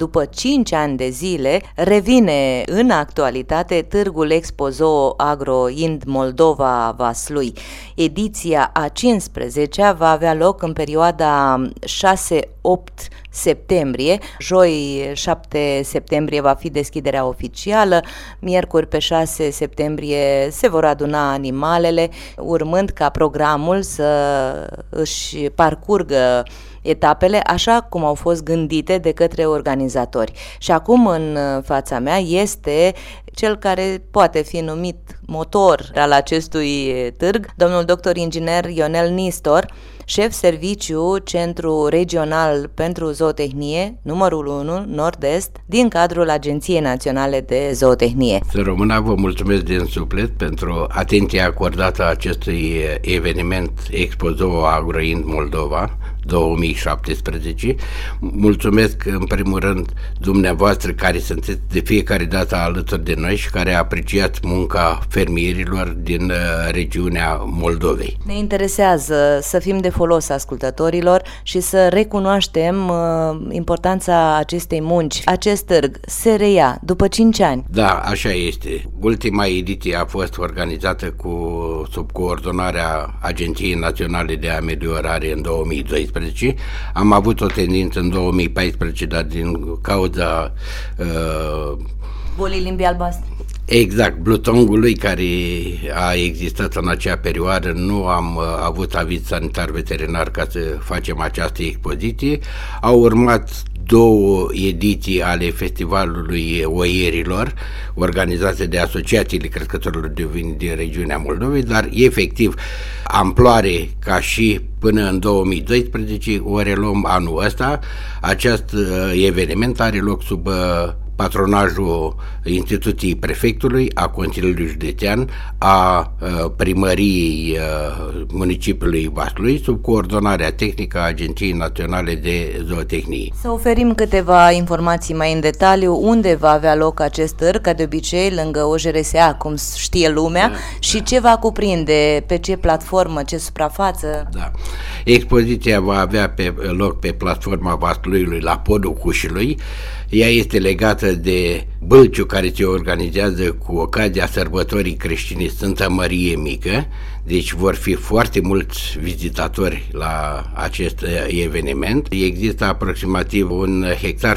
după 5 ani de zile, revine în actualitate Târgul Expo Zoo Agro Ind Moldova Vaslui. Ediția a 15-a va avea loc în perioada 6-8 septembrie. Joi 7 septembrie va fi deschiderea oficială, miercuri pe 6 septembrie se vor aduna animalele, urmând ca programul să își parcurgă etapele așa cum au fost gândite de către organizatori. Și acum în fața mea este cel care poate fi numit motor al acestui târg, domnul doctor inginer Ionel Nistor, șef serviciu Centru Regional pentru Zootehnie, numărul 1, Nord-Est, din cadrul Agenției Naționale de Zootehnie. Să rămână, vă mulțumesc din suflet pentru atenția acordată acestui eveniment Expo Zoo Agro Ind Moldova 2017. Mulțumesc în primul rând dumneavoastră care sunteți de fiecare dată alături de noi și care apreciați munca fermierilor din regiunea Moldovei. Ne interesează să fim de folos ascultătorilor și să recunoaștem importanța acestei munci. Acest târg se reia după 5 ani. Da, așa este. Ultima ediție a fost organizată sub coordonarea Agenției Naționale de Ameliorare în 2012. Am avut o tendință în 2014, dar din cauza bolii limbii albastre. Exact, blutongului care a existat în acea perioadă, nu am avut aviz sanitar veterinar ca să facem această expoziție. Au urmat 2 ediții ale Festivalului Oierilor, organizate de asociațiile crescătorilor de ovini din regiunea Moldovei, dar efectiv amploare ca și până în 2012 o reluăm anul ăsta. Acest eveniment are loc sub patronajul instituției prefectului, a Consiliului Județean, a primăriei municipiului Vaslui, sub coordonarea tehnică a Agenției Naționale de Zootehnie. Să oferim câteva informații mai în detaliu, unde va avea loc acest târg, ca de obicei, lângă OJRSA, cum știe lumea, și ce va cuprinde, pe ce platformă, ce suprafață? Da. Expoziția va avea loc pe platforma Vasluiului la Podul Cușilui. Ea este legată de bălciul care se organizează cu ocazia sărbătorii creștine Sfânta Mărie Mică, deci vor fi foarte mulți vizitatori la acest eveniment. Există aproximativ 1,5 hectare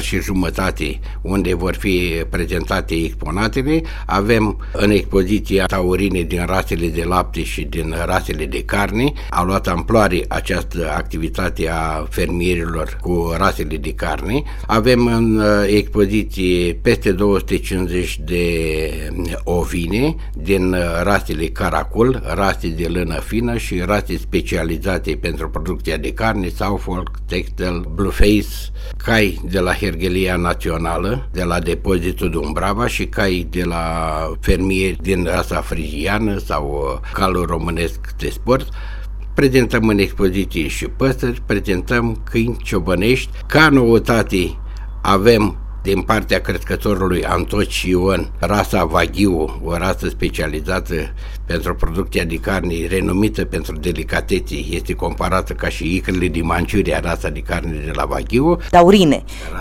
unde vor fi prezentate exponatele. Avem în expoziția taurine din rasele de lapte și din rasele de carne. A luat amploare această activitate a fermierilor cu rasele de carne. Avem în expoziție peste 250 de ovine din rasele caracol, rase de lână fină și rase specializate pentru producția de carne, Suffolk, Texel, Blueface, cai de la Herghelia Națională, de la depozitul Dumbrava și cai de la fermieri din rasa frigiană sau calul românesc de sport. Prezentăm în expoziție și păsări, prezentăm câini ciobănești. Ca noutate avem din partea crescătorului Antoci Ion rasa Wagyu, o rasă specializată pentru producția de carne, renumită pentru delicatețe, este comparată ca și icrele din Manciuria, rasa de carne de la Wagyu. Taurine.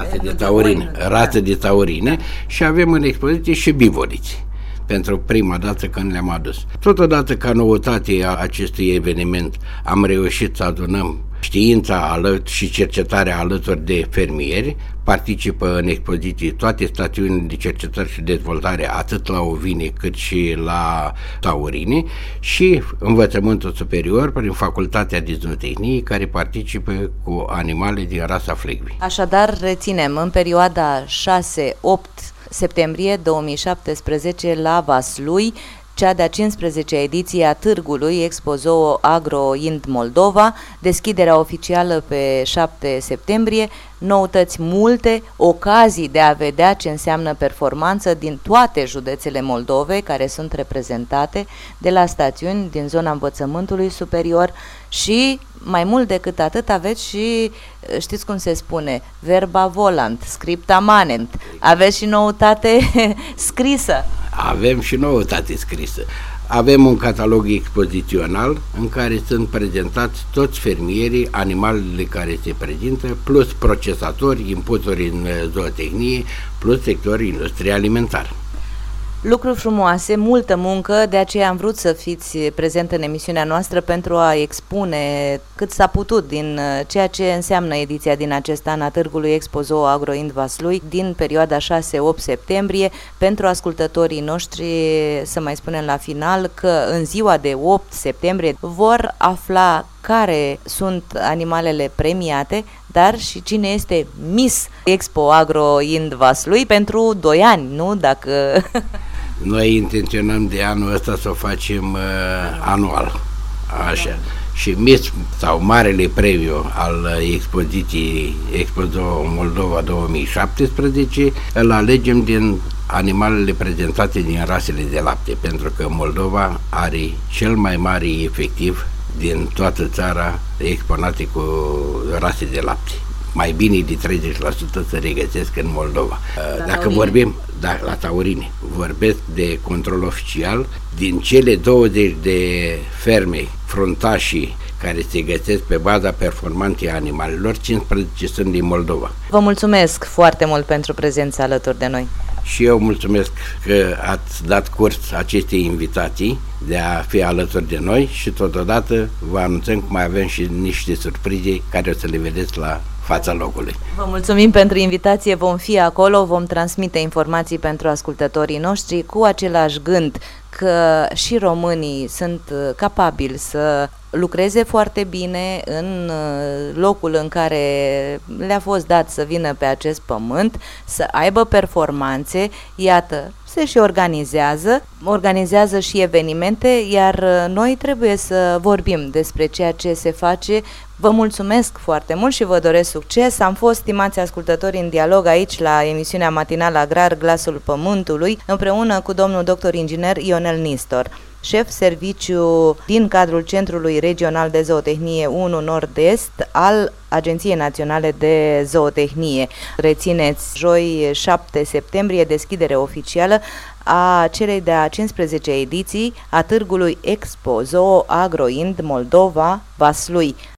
Rasă de taurine și avem în expoziție și bivoliți, pentru prima dată când le-am adus. Totodată, ca noutate a acestui eveniment, am reușit să adunăm știința și cercetarea alături de fermieri. Participă în expoziție toate stațiunile de cercetare și dezvoltare, atât la ovine cât și la taurine, și învățământul superior prin Facultatea de Zootehnie, care participă cu animale din rasa Flegvi. Așadar, reținem în perioada 6-8 septembrie 2017 la Vaslui, cea de-a 15-a ediție a târgului Expo Zoo Agro Ind Moldova, deschiderea oficială pe 7 septembrie, noutăți multe, ocazii de a vedea ce înseamnă performanță din toate județele Moldovei care sunt reprezentate, de la stațiuni din zona învățământului superior și, mai mult decât atât, aveți și, știți cum se spune, verba volant, scripta manent, aveți și noutate scrisă. Avem și noutate scrisă. Avem un catalog expozițional în care sunt prezentați toți fermierii, animalele care se prezintă, plus procesatori, inputuri în zootehnie, plus sectorul industrie alimentar. Lucruri frumoase, multă muncă, de aceea am vrut să fiți prezent în emisiunea noastră pentru a expune cât s-a putut din ceea ce înseamnă ediția din acest an a Târgului Expo Zoo Agro Ind Vaslui din perioada 6-8 septembrie. Pentru ascultătorii noștri să mai spunem la final că în ziua de 8 septembrie vor afla care sunt animalele premiate, dar și cine este Miss Expo Agro Ind Vaslui pentru 2 ani, nu? Dacă... Noi intenționăm de anul ăsta să o facem anual, așa. Și Miss sau Marele Premiu al expoziției Expo Zoo Moldova 2017 îl alegem din animalele prezentate din rasele de lapte, pentru că Moldova are cel mai mare efectiv din toată țara exponate cu rase de lapte. Mai bine de 30% se regăsesc în Moldova. Dacă vorbim, la taurine, vorbesc de control oficial, din cele 20 de ferme fruntașii care se găsesc pe baza performanței animalelor, 15 sunt din Moldova. Vă mulțumesc foarte mult pentru prezența alături de noi. Și eu mulțumesc că ați dat curs acestei invitații de a fi alături de noi și totodată vă anunțăm că mai avem și niște surprize care o să le vedeți la fața locului. Vă mulțumim pentru invitație, vom fi acolo, vom transmite informații pentru ascultătorii noștri cu același gând că și românii sunt capabili să lucreze foarte bine în locul în care le-a fost dat să vină pe acest pământ, să aibă performanțe, iată, se și organizează și evenimente, iar noi trebuie să vorbim despre ceea ce se face. Vă mulțumesc foarte mult și vă doresc succes. Am fost, stimați ascultători, în dialog aici la emisiunea matinală Agrar Glasul Pământului, împreună cu domnul dr. inginer Ionel Nistor, șef serviciu din cadrul Centrului Regional de Zootehnie 1 Nord-Est al Agenției Naționale de Zootehnie. Rețineți, joi 7 septembrie, deschidere oficială a celei de-a 15 ediții a Târgului Expo Zoo Agro Ind Moldova Vaslui.